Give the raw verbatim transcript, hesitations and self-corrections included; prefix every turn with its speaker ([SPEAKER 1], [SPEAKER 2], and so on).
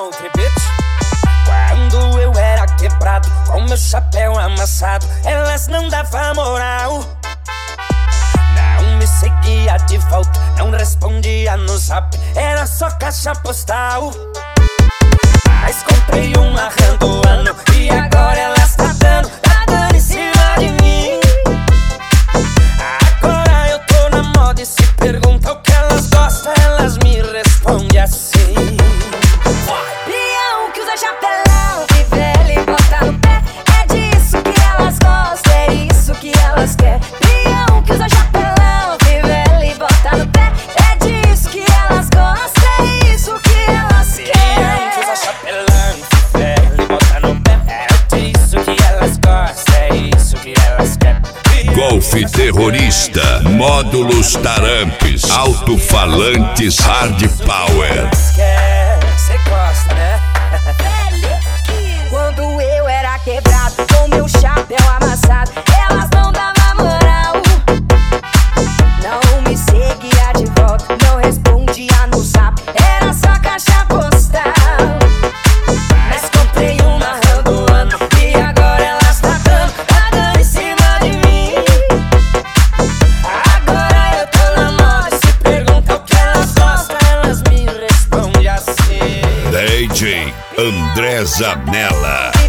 [SPEAKER 1] country, bitch. Quando eu era quebrado, com meu chapéu amassado, elas não davam moral. Não me seguia de volta, não respondia no zap, era só caixa postal. Mas comprei uma Randuano e agora ela está dando, tá dando em cima de mim. Agora eu tô na moda e se pergunta o que elas gostam, elas me respondem assim:
[SPEAKER 2] Peão que usa chapelão, que velho e bota no pé, é disso que elas gostam, é isso que elas querem. Peão que usa chapelão, que velho e bota no pé, é disso que elas gostam, é isso que elas querem.
[SPEAKER 1] Peão que usa chapelão, que velho e bota no pé, é disso que elas gostam, é isso que elas querem.
[SPEAKER 3] Golf Terrorista, módulos Tarampes, alto-falantes Hard Power.
[SPEAKER 1] Cê gosta, né?
[SPEAKER 2] Quando eu era quebrado, com meu chapéu amassado, elas não davam moral. Não me seguia de volta, não respondia no zap, era só caixa postal.
[SPEAKER 1] Mas comprei uma Randuano e agora ela está dando, tá dando em cima de mim. Agora eu tô na moda, se pergunta o que elas gostam, elas me respondem assim:
[SPEAKER 3] D J André Zanella.